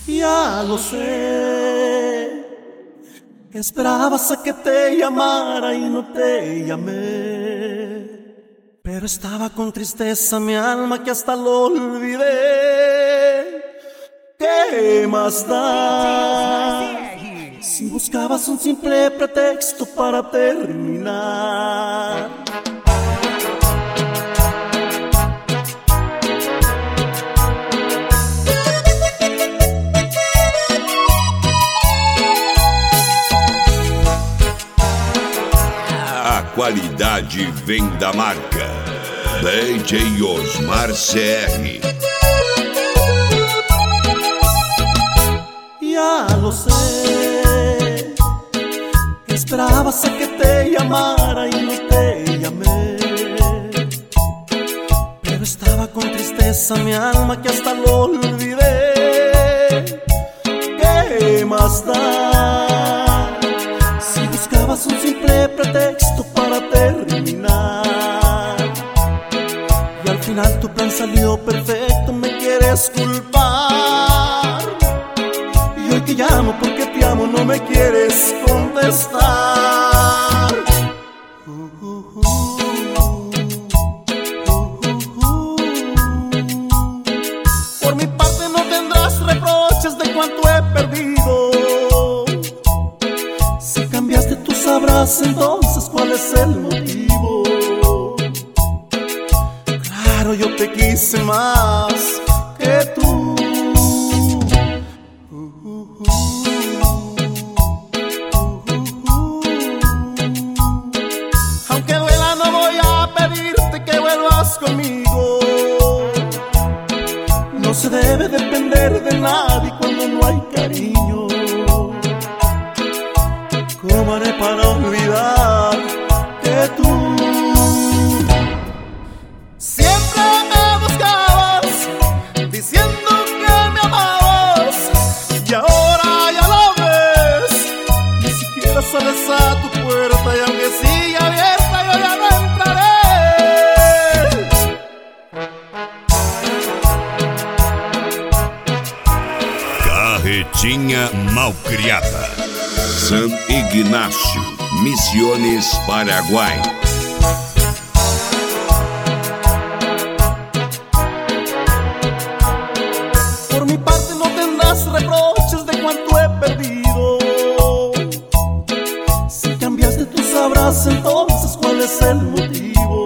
Ya lo sé, esperabas a que te llamara y no te llamé, pero estaba con tristeza mi alma que hasta lo olvidé. ¿Qué más da si buscabas un simple pretexto para terminar? A qualidade vem da marca DJ Osmar CR. Ya lo sé, esperabas a que te llamara y no te llamé, pero estaba con tristeza mi alma que hasta lo olvidé. ¿Qué más da si buscabas un simple pretexto para terminar? Y al final tu plan salió perfecto, me quieres culpar. Y hoy te llamo porque te amo, no me quieres contestar. Por mi parte no tendrás reproches de cuánto he perdido. Si cambiaste tú sabrás entonces cuál es el motivo. Claro, yo te quise más que tú. Aunque duela no voy a pedirte que vuelvas conmigo. No se debe depender de nadie cuando no hay cariño. ¿Cómo haré para olvidar que tú siempre me buscabas diciendo que me amabas? Y ahora ya lo ves, ni siquiera sales a tu puerta, y aunque siga abierta yo ya no entraré. Carretinha Malcriada, San Ignacio, Misiones, Paraguai. Por mi parte no tendrás reproches de cuánto he perdido. Si cambiaste tú sabrás entonces cuál es el motivo.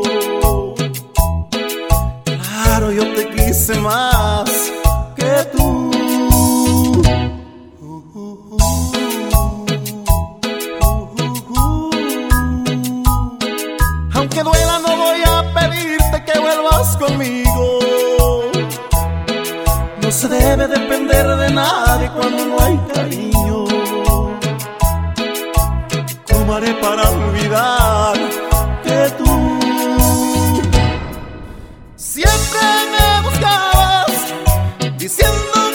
Claro, yo te quise más que tú. Aunque duela no voy a pedirte que vuelvas conmigo. No se debe depender de nadie cuando no hay cariño. ¿Cómo haré para olvidar que tú siempre me buscabas diciendo